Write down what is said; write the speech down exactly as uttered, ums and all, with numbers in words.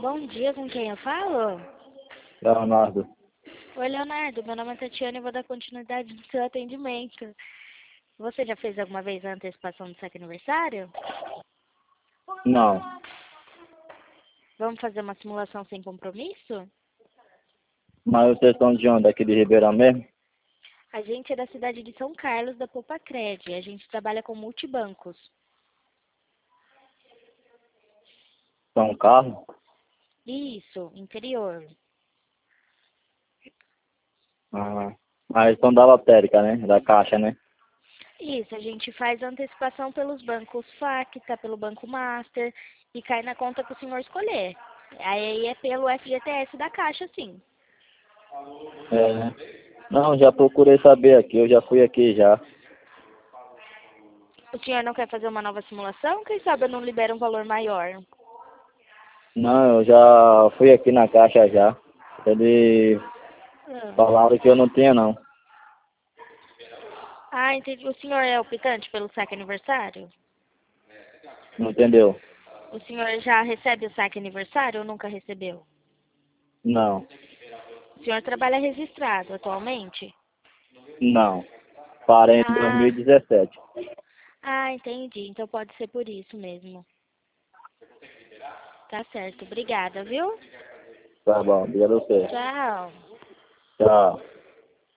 Bom dia, com quem eu falo? Leonardo. Oi, Leonardo, meu nome é Tatiana e vou dar continuidade no seu atendimento. Você já fez alguma vez a antecipação do seu aniversário? Não. Vamos fazer uma simulação sem compromisso? Mas vocês estão de onde? Aqui de Ribeirão mesmo? A gente é da cidade de São Carlos, da Popacred. A gente trabalha com multibancos. São Carlos? Isso, interior. Ah, mas são da lotérica, né? Da Caixa, né? Isso, a gente faz a antecipação pelos bancos Facta, pelo Banco Master e cai na conta que o senhor escolher. Aí é pelo F G T S da Caixa, sim. É. Não, já procurei saber aqui. Eu já fui aqui já. O senhor não quer fazer uma nova simulação? Quem sabe eu não libero um valor maior? Não, eu já fui aqui na Caixa já. Eles Ah, falaram que eu não tinha, não. ah, entendi. O senhor é optante pelo saque aniversário? Não entendeu? O senhor já recebe o saque aniversário ou nunca recebeu? Não. O senhor trabalha registrado atualmente? Não. Parei em Ah, dois mil e dezessete. ah, entendi. Então pode ser por isso mesmo. Tá certo. Obrigada, viu? Tá bom, obrigado a você. Tchau. Tchau.